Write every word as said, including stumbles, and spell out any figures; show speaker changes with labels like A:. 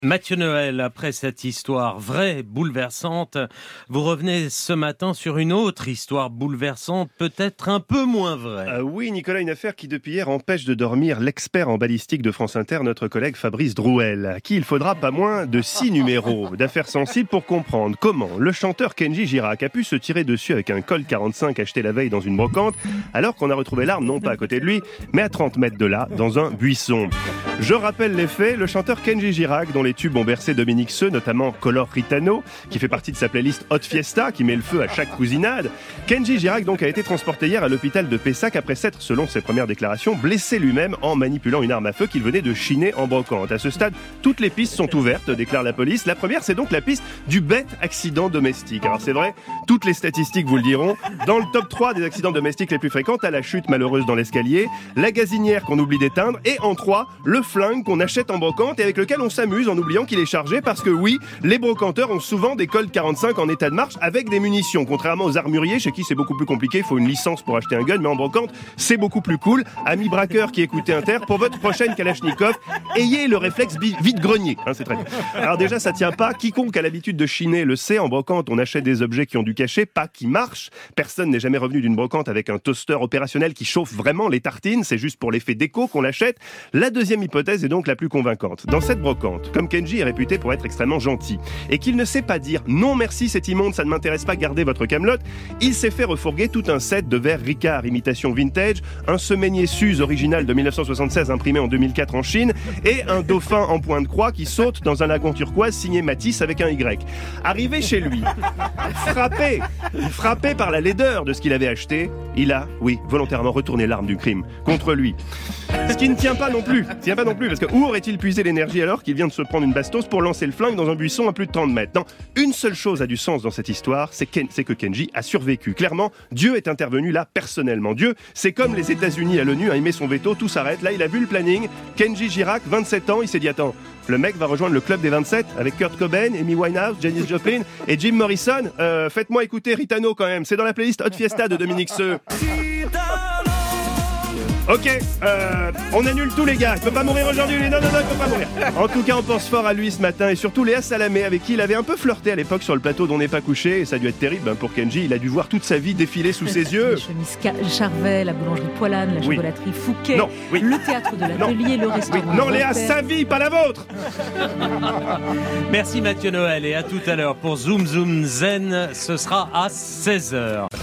A: Mathieu Noël, après cette histoire vraie, bouleversante, vous revenez ce matin sur une autre histoire bouleversante, peut-être un peu moins vraie.
B: Euh, oui, Nicolas, une affaire qui depuis hier empêche de dormir l'expert en balistique de France Inter, notre collègue Fabrice Drouel, à qui il faudra pas moins de six numéros d'affaires sensibles pour comprendre comment le chanteur Kenji Girac a pu se tirer dessus avec un Colt quarante-cinq acheté la veille dans une brocante, alors qu'on a retrouvé l'arme non pas à côté de lui, mais à trente mètres de là, dans un buisson. Je rappelle les faits, le chanteur Kenji Girac, dont les tubes ont bercé Dominique Seux, notamment Color Ritano, qui fait partie de sa playlist Hot Fiesta, qui met le feu à chaque cousinade. Kenji Girac donc a été transporté hier à l'hôpital de Pessac après s'être, selon ses premières déclarations, blessé lui-même en manipulant une arme à feu qu'il venait de chiner en brocante. À ce stade, toutes les pistes sont ouvertes, déclare la police. La première, c'est donc la piste du bête accident domestique. Alors c'est vrai, toutes les statistiques vous le diront. Dans le top trois des accidents domestiques les plus fréquents, à la chute malheureuse dans l'escalier, la gazinière qu'on oublie d'éteindre, et en trois, le flingue qu'on achète en brocante et avec lequel on s'amuse en oubliant qu'il est chargé, parce que oui, les brocanteurs ont souvent des Colt quarante-cinq en état de marche avec des munitions, contrairement aux armuriers chez qui c'est beaucoup plus compliqué, il faut une licence pour acheter un gun, mais en brocante c'est beaucoup plus cool. Amis braqueurs qui écoutez Inter, pour votre prochaine Kalachnikov, ayez le réflexe bi- vide-grenier, hein, c'est très bien. Alors déjà ça tient pas, quiconque a l'habitude de chiner le sait, en brocante on achète des objets qui ont du cachet, pas qui marchent. Personne n'est jamais revenu d'une brocante avec un toaster opérationnel qui chauffe vraiment les tartines, c'est juste pour l'effet déco qu'on l'achète. La deuxième hypothèse est donc la plus convaincante. Dans cette brocante, comme Kenji est réputé pour être extrêmement gentil, et qu'il ne sait pas dire non merci c'est immonde, ça ne m'intéresse pas, gardez votre camelote, il s'est fait refourguer tout un set de verres Ricard imitation vintage, un Semainier Suze original de dix-neuf cent soixante-seize imprimé en deux mille quatre en Chine, et un dauphin en point de croix qui saute dans un lagon turquoise signé Matisse avec un Y. Arrivé chez lui, frappé, frappé par la laideur de ce qu'il avait acheté, il a, oui, volontairement retourné l'arme du crime contre lui. Ce qui ne tient pas non plus, tient pas non plus, parce que où aurait-il puisé l'énergie alors qu'il vient de se prendre une bastos pour lancer le flingue dans un buisson à plus de trente mètres? Non, une seule chose a du sens dans cette histoire, c'est, Ken, c'est que Kenji a survécu. Clairement, Dieu est intervenu là personnellement. Dieu, c'est comme les États-Unis à l'ONU, a émis son veto, tout s'arrête. Là, il a vu le planning. Kenji Girac, vingt-sept ans, il s'est dit attends, le mec va rejoindre le club des vingt-sept avec Kurt Cobain, Amy Winehouse, Janis Joplin et Jim Morrison. Euh, faites-moi écouter Ritano quand même. C'est dans la playlist Hot Fiesta de Dominique Seux. Ok, euh, on annule tous les gars, il peut pas mourir aujourd'hui, non, non, non, il peut pas mourir. En tout cas, on pense fort à lui ce matin, et surtout Léa Salamé, avec qui il avait un peu flirté à l'époque sur le plateau d'On n'est pas couché, et ça a dû être terrible hein, pour Kenji, il a dû voir toute sa vie défiler sous ses yeux.
C: La chemise Charvet, la boulangerie Poilane, la chocolaterie oui. Fouquet, non, oui. Le théâtre de l'atelier, le restaurant.
B: Oui. Non, Léa, sa vie, pas la vôtre.
A: Merci Mathieu Noël, et à tout à l'heure pour Zoom Zoom Zen, ce sera à seize heures.